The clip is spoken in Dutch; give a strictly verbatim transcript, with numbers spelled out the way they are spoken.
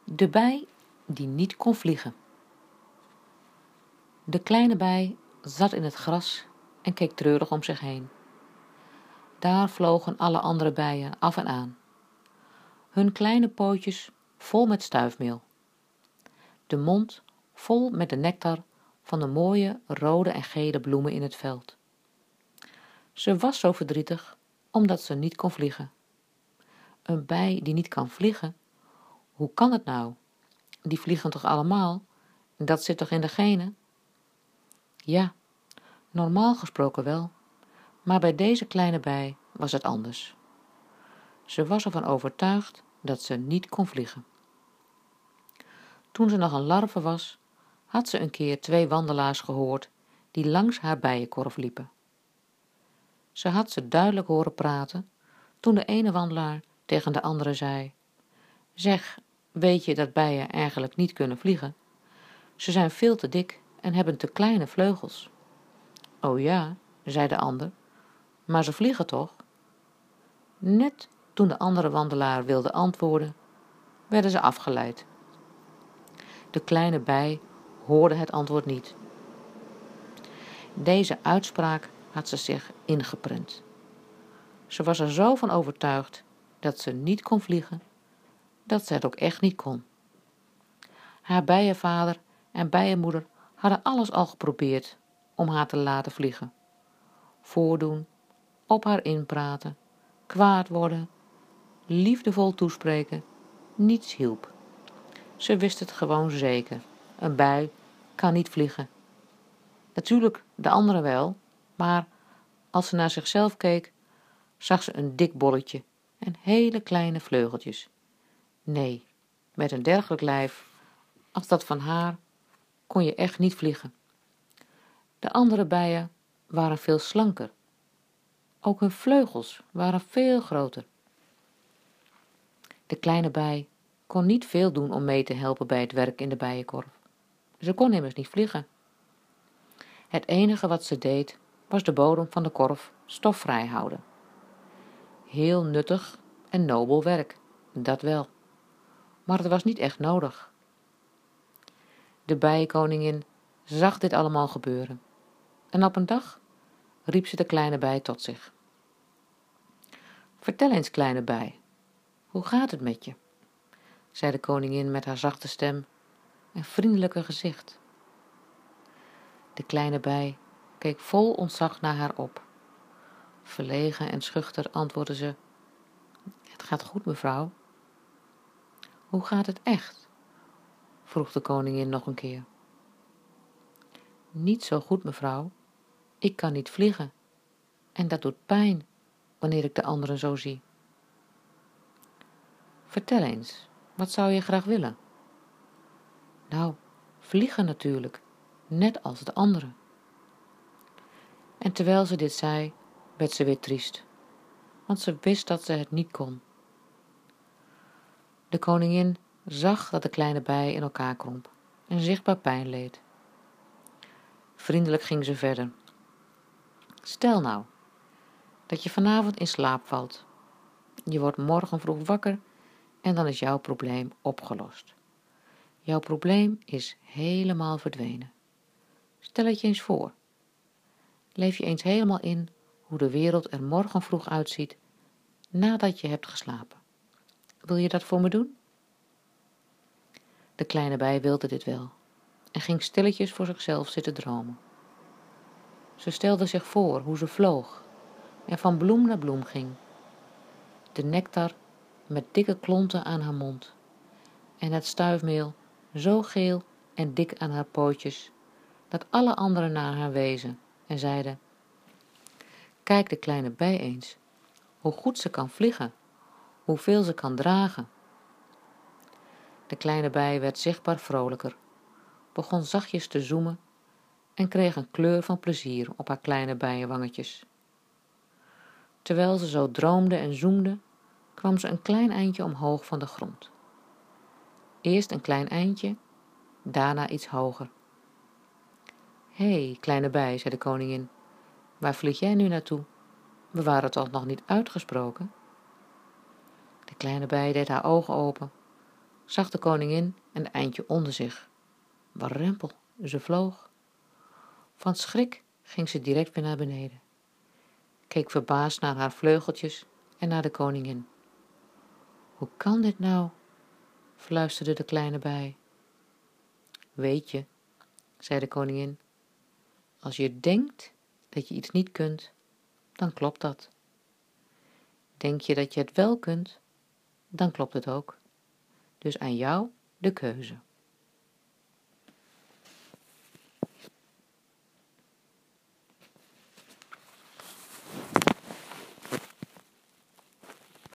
De bij die niet kon vliegen. De kleine bij zat in het gras en keek treurig om zich heen. Daar vlogen alle andere bijen af en aan. Hun kleine pootjes vol met stuifmeel. De mond vol met de nectar van de mooie rode en gele bloemen in het veld. Ze was zo verdrietig omdat ze niet kon vliegen. Een bij die niet kan vliegen, hoe kan het nou? Die vliegen toch allemaal? Dat zit toch in de genen? Ja, normaal gesproken wel, maar bij deze kleine bij was het anders. Ze was ervan overtuigd dat ze niet kon vliegen. Toen ze nog een larve was, had ze een keer twee wandelaars gehoord die langs haar bijenkorf liepen. Ze had ze duidelijk horen praten toen de ene wandelaar tegen de andere zei: Zeg, weet je dat bijen eigenlijk niet kunnen vliegen? Ze zijn veel te dik en hebben te kleine vleugels. O ja, zei de ander, maar ze vliegen toch? Net toen de andere wandelaar wilde antwoorden, werden ze afgeleid. De kleine bij hoorde het antwoord niet. Deze uitspraak had ze zich ingeprent. Ze was er zo van overtuigd dat ze niet kon vliegen, dat ze het ook echt niet kon. Haar bijenvader en bijenmoeder hadden alles al geprobeerd om haar te laten vliegen. Voordoen, op haar inpraten, kwaad worden, liefdevol toespreken, niets hielp. Ze wist het gewoon zeker. Een bij kan niet vliegen. Natuurlijk de andere wel, maar als ze naar zichzelf keek, zag ze een dik bolletje en hele kleine vleugeltjes. Nee, met een dergelijk lijf als dat van haar kon je echt niet vliegen. De andere bijen waren veel slanker. Ook hun vleugels waren veel groter. De kleine bij kon niet veel doen om mee te helpen bij het werk in de bijenkorf. Ze kon immers niet vliegen. Het enige wat ze deed, was de bodem van de korf stofvrij houden. Heel nuttig en nobel werk, dat wel. Maar het was niet echt nodig. De bijenkoningin zag dit allemaal gebeuren. En op een dag riep ze de kleine bij tot zich. Vertel eens, kleine bij, hoe gaat het met je? Zei de koningin met haar zachte stem en vriendelijke gezicht. De kleine bij keek vol ontzag naar haar op. Verlegen en schuchter antwoordde ze: Het gaat goed, mevrouw. Hoe gaat het echt? Vroeg de koningin nog een keer. Niet zo goed, mevrouw. Ik kan niet vliegen. En dat doet pijn, wanneer ik de anderen zo zie. Vertel eens, wat zou je graag willen? Nou, vliegen natuurlijk, net als de anderen. En terwijl ze dit zei, werd ze weer triest, want ze wist dat ze het niet kon. De koningin zag dat de kleine bij in elkaar kromp en zichtbaar pijn leed. Vriendelijk ging ze verder. Stel nou, dat je vanavond in slaap valt. Je wordt morgen vroeg wakker en dan is jouw probleem opgelost. Jouw probleem is helemaal verdwenen. Stel het je eens voor. Leef je eens helemaal in hoe de wereld er morgen vroeg uitziet nadat je hebt geslapen. Wil je dat voor me doen? De kleine bij wilde dit wel en ging stilletjes voor zichzelf zitten dromen. Ze stelde zich voor hoe ze vloog en van bloem naar bloem ging. De nectar met dikke klonten aan haar mond en het stuifmeel zo geel en dik aan haar pootjes, dat alle anderen naar haar wezen en zeiden: Kijk de kleine bij eens, hoe goed ze kan vliegen, hoeveel ze kan dragen. De kleine bij werd zichtbaar vrolijker, begon zachtjes te zoemen en kreeg een kleur van plezier op haar kleine bijenwangetjes. Terwijl ze zo droomde en zoemde, kwam ze een klein eindje omhoog van de grond. Eerst een klein eindje, daarna iets hoger. Hé, hey, kleine bij, zei de koningin, waar vlieg jij nu naartoe? We waren toch nog niet uitgesproken? De kleine bij deed haar ogen open, zag de koningin een eindje onder zich. Warempel, ze vloog. Van schrik ging ze direct weer naar beneden, keek verbaasd naar haar vleugeltjes en naar de koningin. Hoe kan dit nou? Fluisterde de kleine bij. Weet je, zei de koningin, als je denkt dat je iets niet kunt, dan klopt dat. Denk je dat je het wel kunt, dan klopt het ook. Dus aan jou de keuze.